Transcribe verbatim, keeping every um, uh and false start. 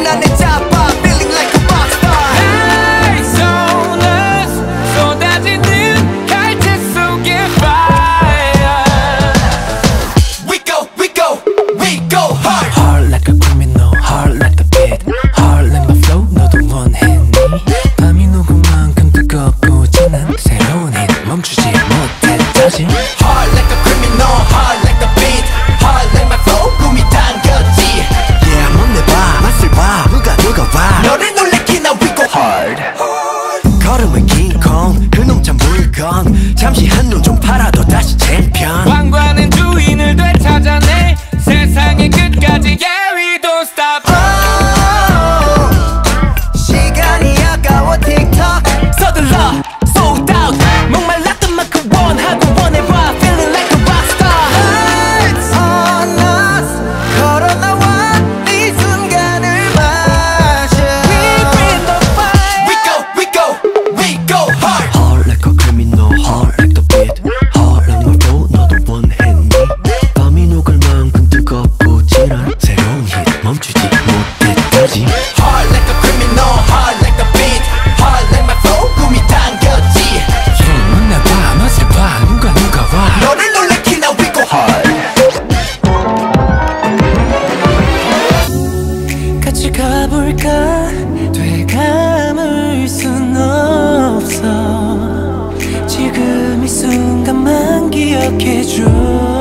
난 내 잡아 feeling like a rockstar. Lights on us 쏟아지는 갈채 속에 fire. We go, we go, we go hard. Hard like a criminal, hard like the beat, hard like my flow. 너도 원했니? 밤이 녹은 만큼 뜨겁고 진한 새로운 힘 멈추지 못해 다시. Hard like a criminal, hard like the beat, hard like my flow. 꿈이 당겼지. Yeah, 뭔데 봐, 맛을 봐, 누가 누가 봐. 너를 놀래키나 we go hard. 걸음은 킹콩, 그놈 참 물건. 잠시 한눈 좀 팔아도 다시 챔피언. 왕관은 주인을 되찾아내 세상의 끝까지. Yeah, we don't stop. 시간이 아까워 틱톡 서둘러 sold out. 목말랐던 만큼 원하고 원해봐 feeling like a rockstar. Lights on us 걸어나와 이 순간을 마셔. We bring the fire. We go, we go, we go hard. Hard like a criminal, hard like the beat, hard like my flow. 너도 원했니? 밤이 녹을 만큼 뜨겁고 진한 새로운 힘 멈추지 못해 다시. Hard like a criminal, hard like the beat, hard like my flow. 꿈이 당겼지. Yeah, 뭔데 봐, 맛을 봐, 누가 누가 봐. 너를 놀래키나 we go hard. 같이 가볼까? 되감을 순 없어. 지금 이 순간만 기억해줘.